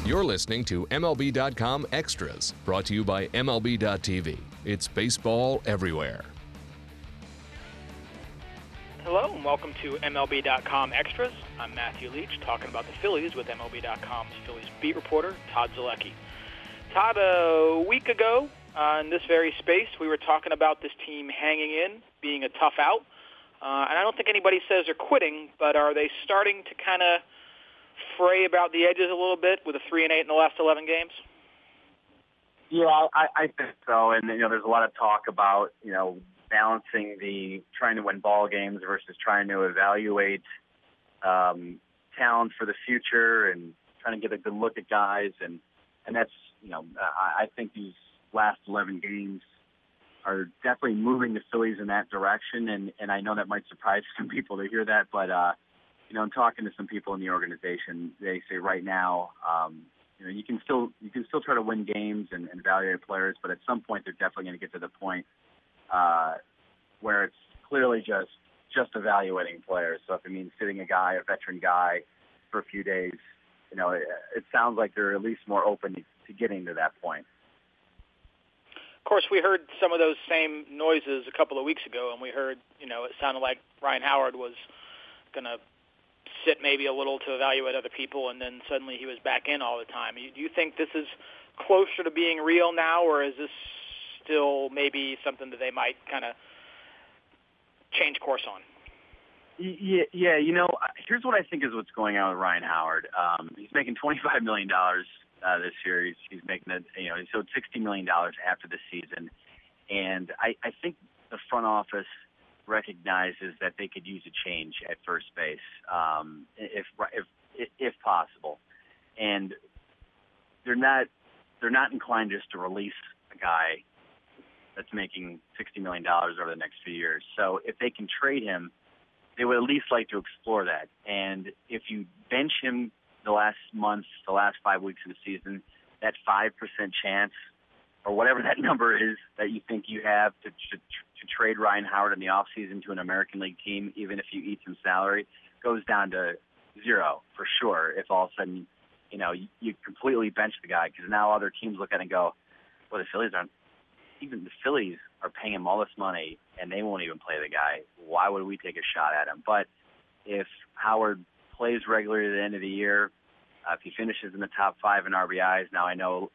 You're listening to MLB.com Extras, brought to you by MLB.tv. It's baseball everywhere. Hello and welcome to MLB.com Extras. I'm Matthew Leach, talking about the Phillies with MLB.com's Phillies beat reporter, Todd Zolecki. Todd, a week ago in this very space, we were talking about this team hanging in, being a tough out. And I don't think anybody says they're quitting, but are they starting to kind of fray about the edges a little bit with a 3-8 in the last 11 games? Yeah, I think so. And, there's a lot of talk about, balancing the trying to win ball games versus trying to evaluate talent for the future and trying to get a good look at guys. And that's, I think these last 11 games are definitely moving the Phillies in that direction. And I know that might surprise some people to hear that, but, I'm talking to some people in the organization. They say right now, you can still try to win games and evaluate players, but at some point they're definitely going to get to the point where it's clearly just evaluating players. So if it means sitting a veteran guy, for a few days, it sounds like they're at least more open to getting to that point. Of course, we heard some of those same noises a couple of weeks ago, and we heard, it sounded like Ryan Howard was going to sit maybe a little to evaluate other people, and then suddenly he was back in all the time. Do you think this is closer to being real now, or is this still maybe something that they might kind of change course on? Yeah. Here's what I think is what's going on with Ryan Howard. He's making $25 million this year. He's making he owed $60 million after the season, and I think the front office recognizes that they could use a change at first base, if possible, and they're not inclined just to release a guy that's making $60 million over the next few years. So if they can trade him, they would at least like to explore that. And if you bench him the last 5 weeks of the season, that 5% chance, or whatever that number is that you think you have to trade Ryan Howard in the offseason to an American League team, even if you eat some salary, goes down to zero for sure. If all of a sudden, you completely bench the guy, because now other teams look at it and go, well, the Phillies are paying him all this money and they won't even play the guy. Why would we take a shot at him? But if Howard plays regularly at the end of the year, if he finishes in the top 5 in RBIs, now I know,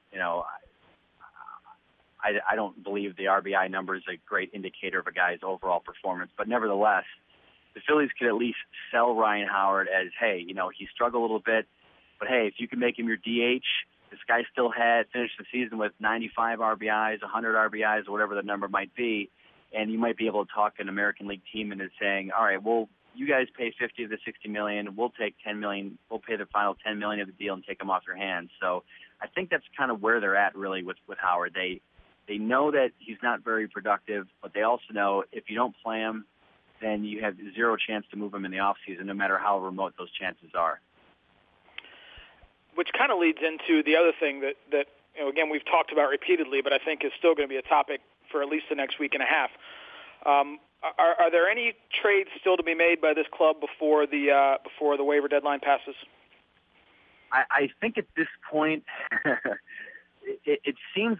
I don't believe the RBI number is a great indicator of a guy's overall performance, but nevertheless, the Phillies could at least sell Ryan Howard as, hey, he struggled a little bit, but hey, if you can make him your DH, this guy still finished the season with 95 RBIs, 100 RBIs, or whatever the number might be, and you might be able to talk an American League team into saying, all right, well, you guys pay 50 of the 60 million, we'll take 10 million, we'll pay the final 10 million of the deal and take him off your hands. So I think that's kind of where they're at really with Howard. They know that he's not very productive, but they also know if you don't play him, then you have zero chance to move him in the offseason, no matter how remote those chances are. Which kind of leads into the other thing that again, we've talked about repeatedly, but I think is still going to be a topic for at least the next week and a half. Are there any trades still to be made by this club before the waiver deadline passes? I think at this point, it seems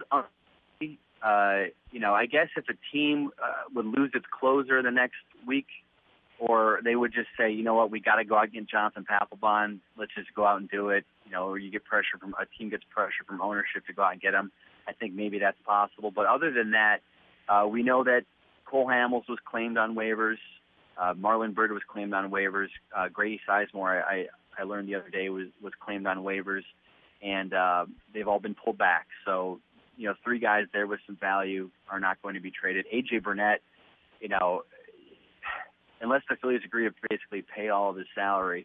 I guess if a team would lose its closer the next week, or they would just say, you know what, we got to go out and get Jonathan Papelbon. Let's just go out and do it. Or you get pressure from a team gets pressure from ownership to go out and get him. I think maybe that's possible. But other than that, we know that Cole Hamels was claimed on waivers. Marlon Byrd was claimed on waivers. Grady Sizemore, I learned the other day, was claimed on waivers, and they've all been pulled back. So 3 guys there with some value are not going to be traded. A.J. Burnett, unless the Phillies agree to basically pay all of his salary,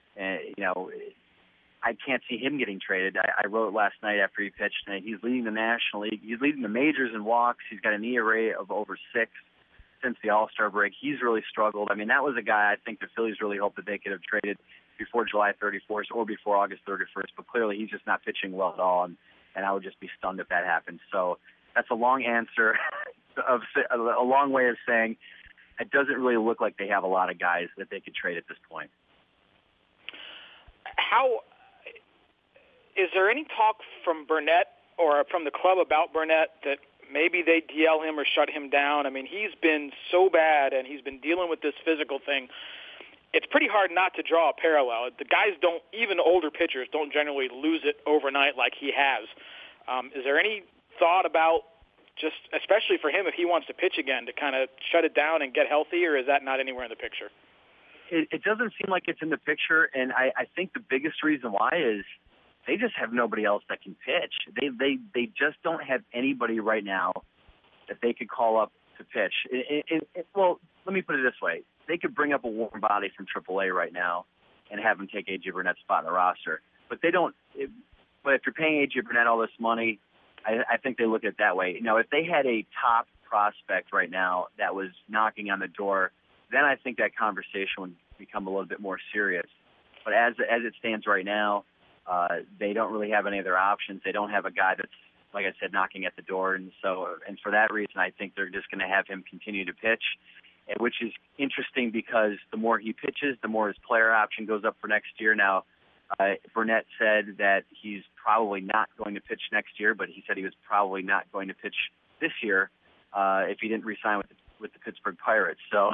I can't see him getting traded. I wrote last night after he pitched, and he's leading the National League. He's leading the majors in walks. He's got an ERA of over 6 since the All-Star break. He's really struggled. I mean, that was a guy I think the Phillies really hoped that they could have traded before July 31st or before August 31st, but clearly he's just not pitching well at all, and I would just be stunned if that happened. So that's a long answer, a long way of saying it doesn't really look like they have a lot of guys that they could trade at this point. How is there any talk from Burnett or from the club about Burnett that maybe they DL him or shut him down? I mean, he's been so bad, and he's been dealing with this physical thing. It's pretty hard not to draw a parallel. The guys don't, even older pitchers, don't generally lose it overnight like he has. Is there any thought about just, especially for him, if he wants to pitch again, to kind of shut it down and get healthy, or is that not anywhere in the picture? It doesn't seem like it's in the picture, and I think the biggest reason why is they just have nobody else that can pitch. They just don't have anybody right now that they could call up to pitch. Well, let me put it this way. They could bring up a warm body from AAA right now and have him take A.J. Burnett's spot in the roster. But they don't. But if you're paying A.J. Burnett all this money, I think they look at it that way. You know, if they had a top prospect right now that was knocking on the door, then I think that conversation would become a little bit more serious. But as it stands right now, they don't really have any other options. They don't have a guy that's, like I said, knocking at the door. And for that reason, I think they're just going to have him continue to pitch, which is interesting because the more he pitches, the more his player option goes up for next year. Now, Burnett said that he's probably not going to pitch next year, but he said he was probably not going to pitch this year if he didn't re-sign with the Pittsburgh Pirates. So,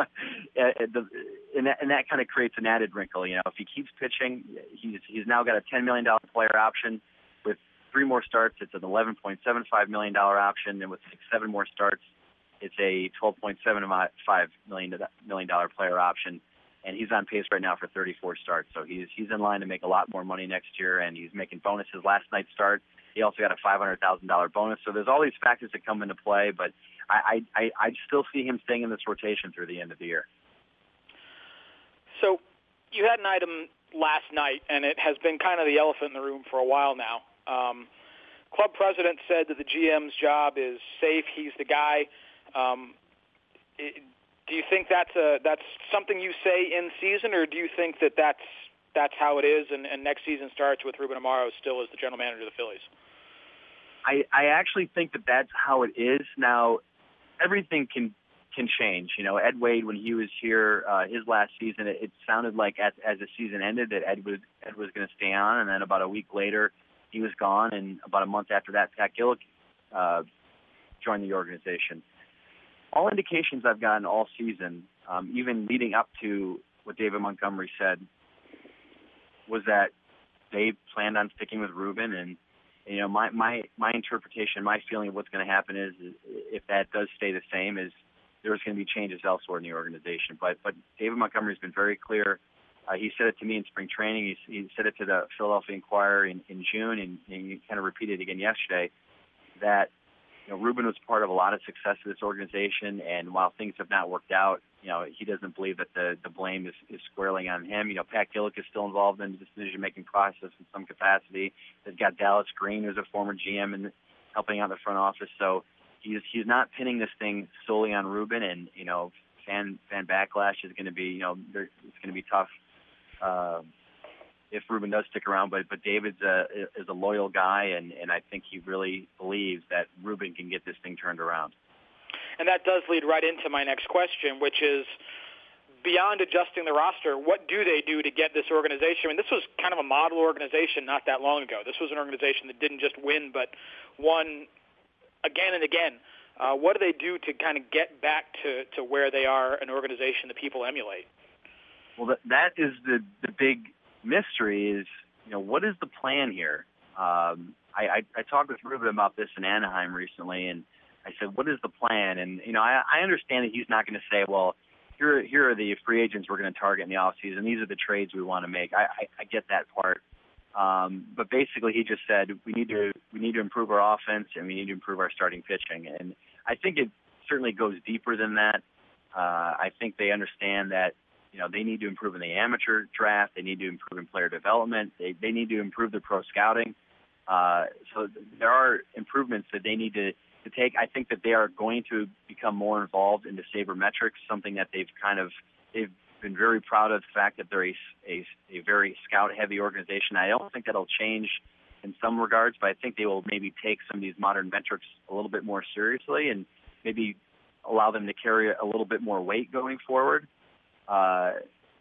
and that kind of creates an added wrinkle. You know, if he keeps pitching, he's now got a $10 million player option. With 3 more starts, it's an $11.75 million option, and with 7 more starts, it's a $12.75 million player option. And he's on pace right now for 34 starts. So he's in line to make a lot more money next year, and he's making bonuses. Last night's start, he also got a $500,000 bonus. So there's all these factors that come into play, but I still see him staying in this rotation through the end of the year. So you had an item last night, and it has been kind of the elephant in the room for a while now. Club president said that the GM's job is safe. He's the guy. Do you think that's something you say in season, or do you think that that's how it is, and next season starts with Ruben Amaro still as the general manager of the Phillies? I actually think that that's how it is. Now, everything can change. You know, Ed Wade, when he was here his last season, it sounded like as the season ended that Ed was going to stay on, and then about a week later he was gone, and about a month after that, Pat Gillick joined the organization. All indications I've gotten all season, even leading up to what David Montgomery said, was that they planned on sticking with Ruben. And you know, my interpretation, my feeling of what's going to happen is if that does stay the same, is there's going to be changes elsewhere in the organization. But David Montgomery's been very clear. He said it to me in spring training. He said it to the Philadelphia Inquirer in June, and he kind of repeated it again yesterday, that Ruben was part of a lot of success of this organization, and while things have not worked out, he doesn't believe that the blame is squarely on him. Pat Gillick is still involved in the decision-making process in some capacity. They've got Dallas Green, who's a former GM, and helping out the front office. So he's not pinning this thing solely on Ruben, and fan backlash is going to be it's going to be tough if Ruben does stick around, but David's is a loyal guy, and I think he really believes that Ruben can get this thing turned around. And that does lead right into my next question, which is, beyond adjusting the roster, what do they do to get this organization? I mean, this was kind of a model organization not that long ago. This was an organization that didn't just win, but won again and again. What do they do to kind of get back to where they are, an organization that people emulate? Well, that is the big mystery is, what is the plan here? I talked with Ruben about this in Anaheim recently, and I said, what is the plan? And, I understand that he's not going to say, well, here are the free agents we're going to target in the offseason. These are the trades we want to make. I get that part. But basically he just said, we need to improve our offense, and we need to improve our starting pitching. And I think it certainly goes deeper than that. I think they understand that, they need to improve in the amateur draft. They need to improve in player development. They need to improve their pro scouting. So there are improvements that they need to take. I think that they are going to become more involved in the sabermetrics, something that they've been very proud of the fact that they're a very scout-heavy organization. I don't think that'll change in some regards, but I think they will maybe take some of these modern metrics a little bit more seriously and maybe allow them to carry a little bit more weight going forward.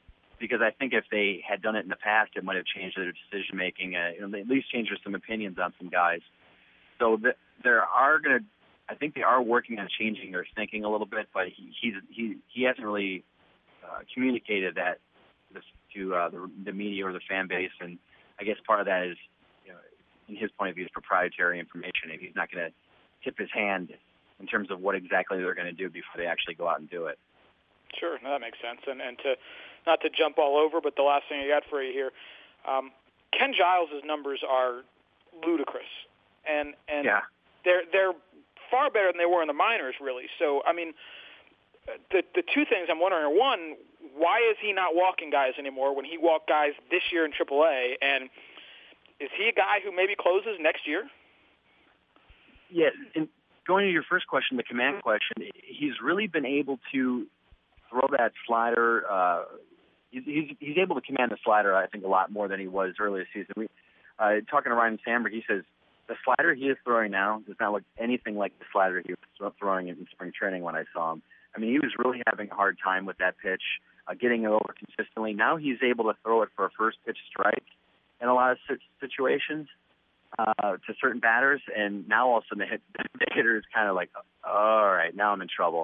because I think if they had done it in the past, it might have changed their decision making. They at least changed some opinions on some guys. So I think they are working on changing their thinking a little bit, but he hasn't really communicated that to the media or the fan base, and I guess part of that is, in his point of view, is proprietary information, and he's not going to tip his hand in terms of what exactly they're going to do before they actually go out and do it. Sure, no, that makes sense. And to not to jump all over, but the last thing I got for you here, Ken Giles' numbers are ludicrous, and yeah. they're far better than they were in the minors, really. So, I mean, the two things I'm wondering are, one, why is he not walking guys anymore when he walked guys this year in AAA, and is he a guy who maybe closes next year? Yeah, and going to your first question, the command question, he's really been able to throw that slider. He's able to command the slider, I think, a lot more than he was earlier this season. Talking to Ryan Sandberg, he says the slider he is throwing now does not look anything like the slider he was throwing in spring training when I saw him. I mean, he was really having a hard time with that pitch, getting it over consistently. Now he's able to throw it for a first pitch strike in a lot of situations to certain batters, and now all of a sudden the hitter is kind of like, all right, now I'm in trouble.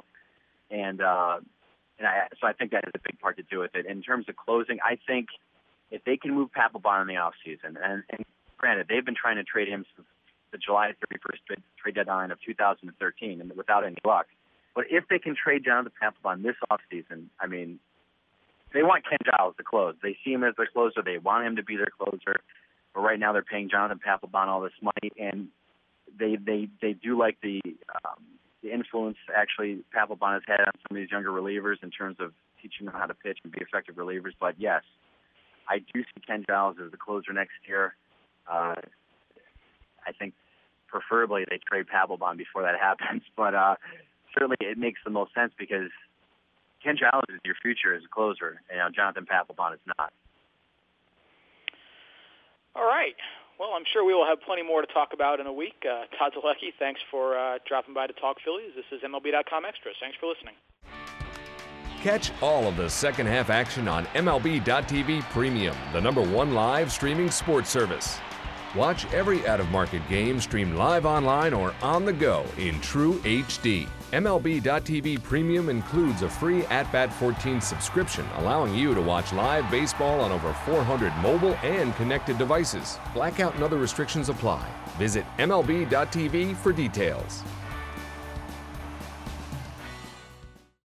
So I think that has a big part to do with it. In terms of closing, I think if they can move Papelbon in the offseason, and granted, they've been trying to trade him since the July 31st trade deadline of 2013 and without any luck. But if they can trade Jonathan Papelbon this offseason, I mean, they want Ken Giles to close. They see him as their closer. They want him to be their closer. But right now they're paying Jonathan Papelbon all this money, and they do like the influence actually Papelbon has had on some of these younger relievers in terms of teaching them how to pitch and be effective relievers. But yes, I do see Ken Giles as the closer next year. I think preferably they trade Papelbon before that happens, but certainly it makes the most sense because Ken Giles is your future as a closer, and Jonathan Papelbon is not. All right. Well, I'm sure we will have plenty more to talk about in a week. Todd Zolecki, thanks for dropping by to talk Phillies. This is MLB.com Extras. Thanks for listening. Catch all of the second half action on MLB.tv Premium, the #1 live streaming sports service. Watch every out-of-market game streamed live online or on the go in true HD. MLB.tv Premium includes a free At-Bat 14 subscription, allowing you to watch live baseball on over 400 mobile and connected devices. Blackout and other restrictions apply. Visit MLB.tv for details.